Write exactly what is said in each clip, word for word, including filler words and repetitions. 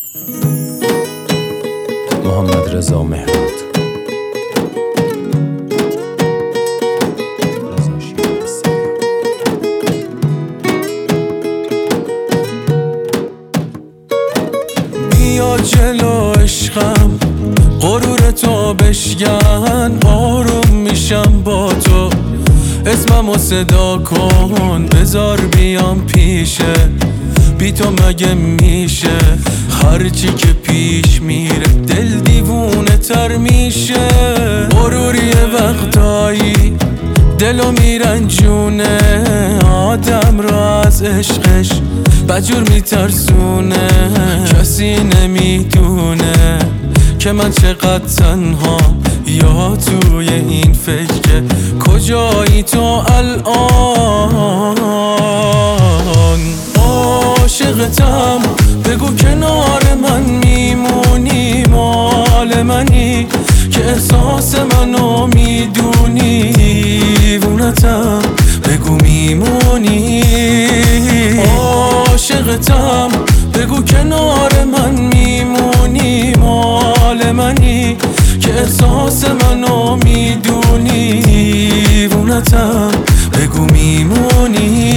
محمد رضا مهراد. بیا جلو عشقم، غرور تو بشکن، آروم میشم با تو. اسممو صدا کن، بذار بیام پیشه، بی تو مگه میشه؟ هرچی که پیش میره دل دیوونه تر میشه. غروری وقتایی دلو میرنجونه، آدم را از عشقش بجور میترسونه. کسی نمیدونه که من چقدر تنها، یا توی این فکر کجایی تو الان. عاشقتم، بگو کنار من میمونی، مال منی که احساس منو میدونی. دیوونتم، بگو میمونی. عاشقتم، بگو کنار من میمونی، مال منی که احساس منو میدونی. دیوونتم، بگو میمونی.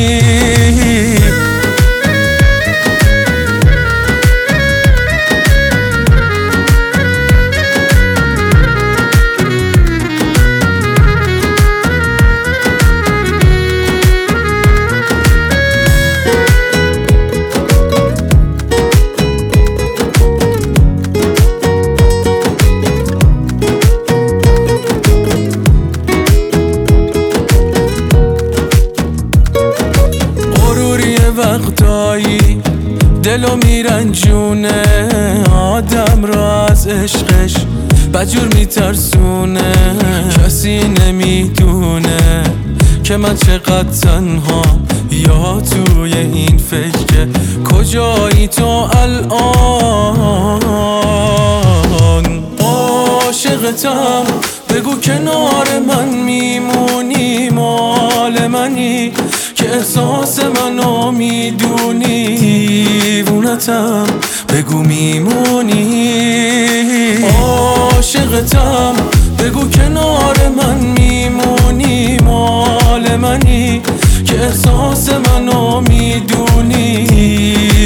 وقتایی دلو میرنجونه، آدم را از عشقش بجور میترسونه. کسی نمیدونه که من چقدر تنها، یا توی این فکر کجایی تو الان. عاشقتم، بگو کنار من میمونی، مال منی که احساس منو میدونی. دیوونتم، بگو میمونی. عاشقتم، بگو کنار من میمونی، مال منی که احساس منو میدونی.